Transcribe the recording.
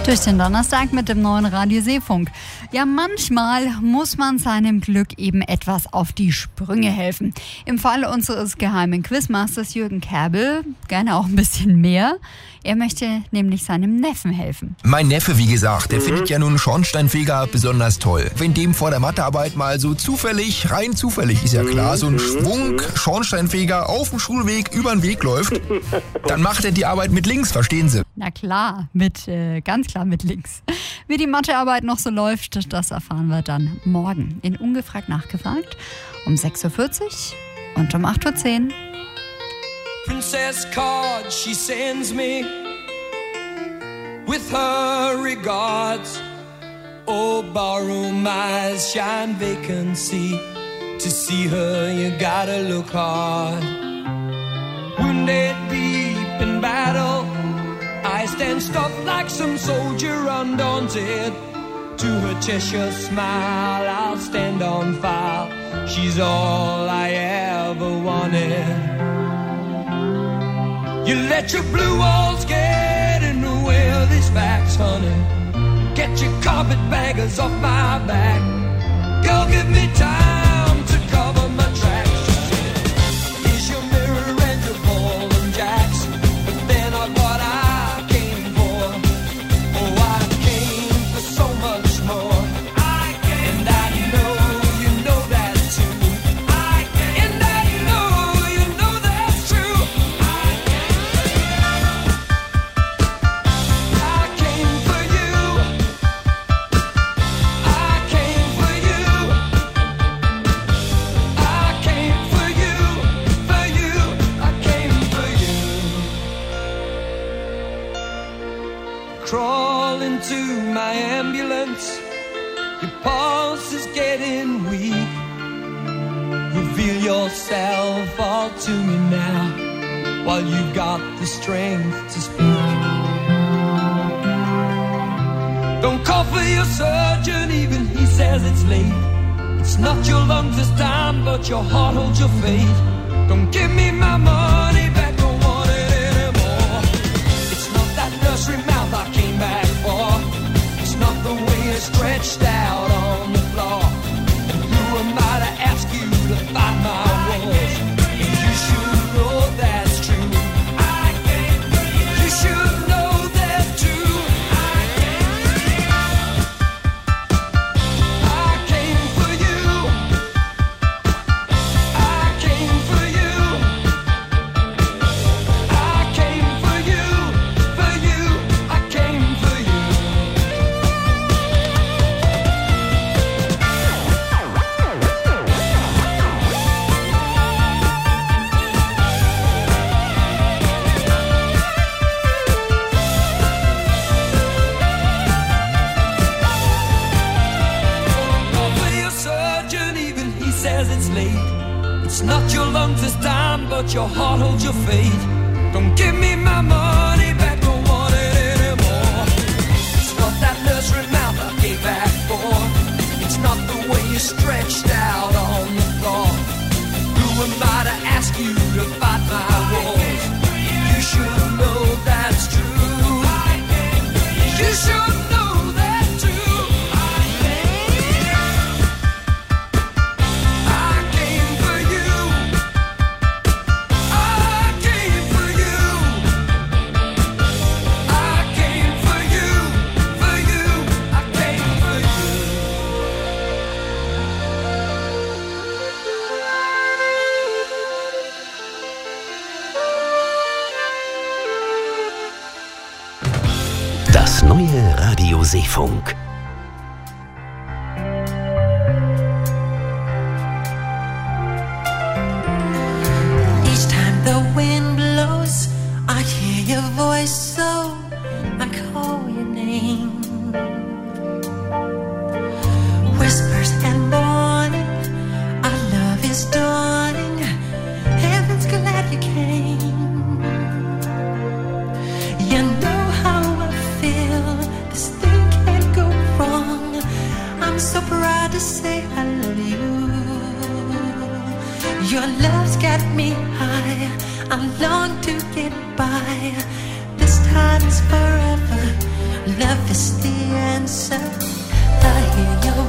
Durch den Donnerstag mit dem neuen Radio Seefunk. Ja, manchmal muss man seinem Glück eben etwas auf die Sprünge helfen. Im Fall unseres geheimen Quizmasters Jürgen Kerbel gerne auch ein bisschen mehr. Er möchte nämlich seinem Neffen helfen. Mein Neffe, wie gesagt, der findet ja nun Schornsteinfeger besonders toll. Wenn dem vor der Mathearbeit mal so zufällig, rein zufällig ist ja klar, so ein Schwung Schornsteinfeger auf dem Schulweg über den Weg läuft, dann macht er die Arbeit mit links, verstehen Sie? Na klar, ganz klar mit links. Wie die Mathearbeit noch so läuft, das erfahren wir dann morgen in Ungefragt nachgefragt um 6.40 Uhr und um 8.10 Uhr. Princess card she sends me with her regards. Oh, borrow my eyes, shine vacancy. To see her you gotta look hard. Wounded deep in battle, I stand stuffed like some soldier undaunted. To her Cheshire smile I'll stand on file. She's all I ever wanted. You let your blue walls get in the way of these facts, honey. Get your carpetbaggers off my back. Girl, give me time to cover my tracks. Here's your mirror and your ball and jacks, but they're not what I came for. Oh, I came for so much more. And I know you know that too. And I know you know that's true. I came for you. I came for you. I came for you. For you. I came for you. Crawl into my ambulance. Your pulse is getting weak. Reveal yourself all to me now, while you've got the strength to speak. Don't call for your surgeon, even he says it's late. It's not your lungs this time, but your heart holds your fate. Don't give me my money back, don't want it anymore. It's not that nursery mouth I came back for. It's not the way you're stretched out on the floor. And who am I to ask you to fight my wars? You should know that's true. You should know that too. I came for you. I came for you. I came for you. For you. I came for you. Call for your surgeon, even he says it's late. It's not your lungs this time, but your heart holds your fate. Don't give me my money back, don't want it anymore. It's not that nursery mouth I gave back for. It's not the way you're stretched out on the floor. Who am I to ask you to fight my wars? You should know that's true. You should know that too. I came for you. I came for you. I came for you. For you. I came for you. Das neue Radio Seefunk. Each time the wind blows, I hear your voice, so I call your name. Whispers and warning, our love is dawning. Heaven's glad you came. You know how I feel. This thing can't go wrong. I'm so proud to say I love you. Your love's got me high. I long to get by. This time is forever. Love is the answer. I hear your